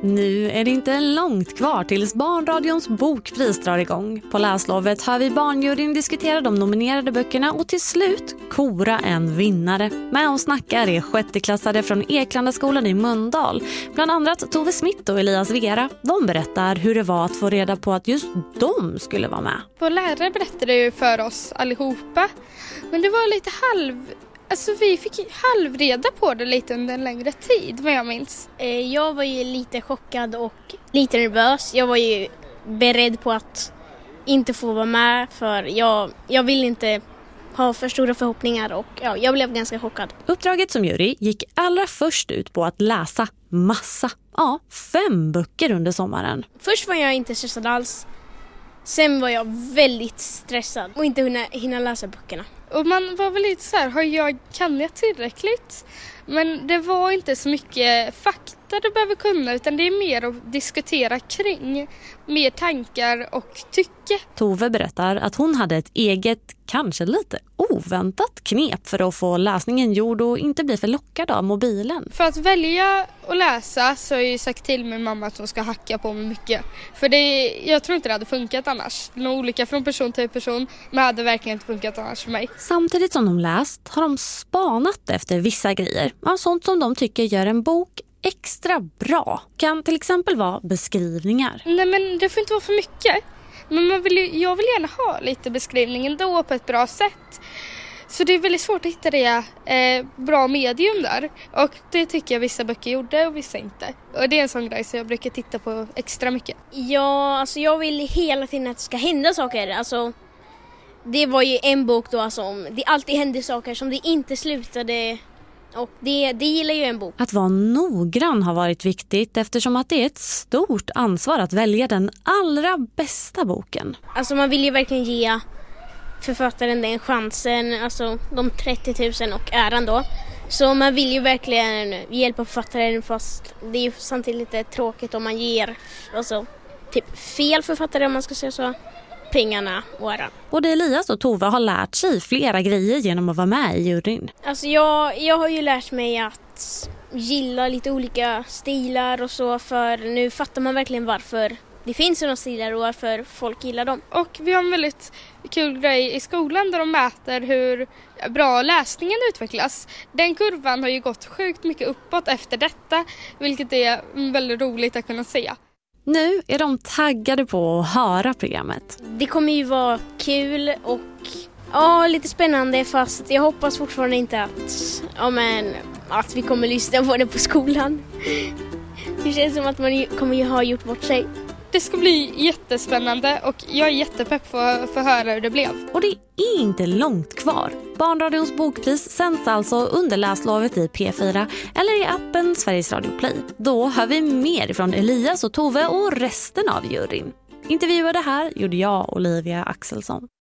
Nu är det inte långt kvar tills Barnradions bokpris drar igång. På läslovet hör vi barnjuryn diskutera de nominerade böckerna och till slut kora en vinnare. Med och snackar är sjätteklassare från Eklandaskolan i Mölndal. Bland annat Tove Smith och Elias Vera. De berättar hur det var att få reda på att just de skulle vara med. Vår lärare berättade ju för oss allihopa. Men det var lite vi fick halvreda på det lite under en längre tid, vad jag minns. Jag var ju lite chockad och lite nervös. Jag var ju beredd på att inte få vara med, för jag vill inte ha för stora förhoppningar och jag blev ganska chockad. Uppdraget som jury gick allra först ut på att läsa massa. 5 böcker under sommaren. Först var jag inte stressad alls. Sen var jag väldigt stressad och inte hinna läsa böckerna. Och man var väl lite så här, kan jag tillräckligt? Men det var inte så mycket fakta du behöver kunna, utan det är mer att diskutera kring. Mer tankar och tycke. Tove berättar att hon hade ett eget, kanske lite oväntat knep för att få läsningen gjord och inte bli för lockad av mobilen. För att välja att läsa så har jag ju sagt till min mamma att hon ska hacka på mig mycket. För jag tror inte det hade funkat annars. Det är nog olika från person till person, men det hade verkligen inte funkat annars för mig. Samtidigt som de läst har de spanat efter vissa grejer. Sånt som de tycker gör en bok extra bra. Kan till exempel vara beskrivningar. Nej, men det får inte vara för mycket. Men jag vill gärna ha lite beskrivning ändå på ett bra sätt. Så det är väldigt svårt att hitta det bra medium där. Och det tycker jag vissa böcker gjorde och vissa inte. Och det är en sån grej som jag brukar titta på extra mycket. Ja, alltså jag vill hela tiden att det ska hända saker. Alltså, det var ju en bok då om det alltid hände saker som det inte slutade. Och det gillar ju en bok. Att vara noggrann har varit viktigt eftersom att det är ett stort ansvar att välja den allra bästa boken. Alltså man vill ju verkligen ge författaren den chansen, alltså de 30 000 och äran då. Så man vill ju verkligen hjälpa författaren, fast det är ju samtidigt lite tråkigt om man ger typ fel författare, om man ska säga så, pengarna och äran. Både Elias och Tove har lärt sig flera grejer genom att vara med i juryn. Alltså jag har ju lärt mig att gilla lite olika stilar och så, för nu fattar man verkligen varför det finns sådana stilar och varför folk gillar dem. Och vi har en väldigt kul grej i skolan där de mäter hur bra läsningen utvecklas. Den kurvan har ju gått sjukt mycket uppåt efter detta, vilket är väldigt roligt att kunna se. Nu är de taggade på att höra programmet. Det kommer ju vara kul och lite spännande, fast jag hoppas fortfarande inte att vi kommer lyssna på det på skolan. Det känns som att man kommer ju ha gjort bort sig. Det ska bli jättespännande och jag är jättepepp för att höra hur det blev. Och det är inte långt kvar. Barnradions bokpris sänds alltså under läslovet i P4 eller i appen Sveriges Radio Play. Då hör vi mer från Elias och Tove och resten av juryn. Intervjuade här gjorde jag, Olivia Axelsson.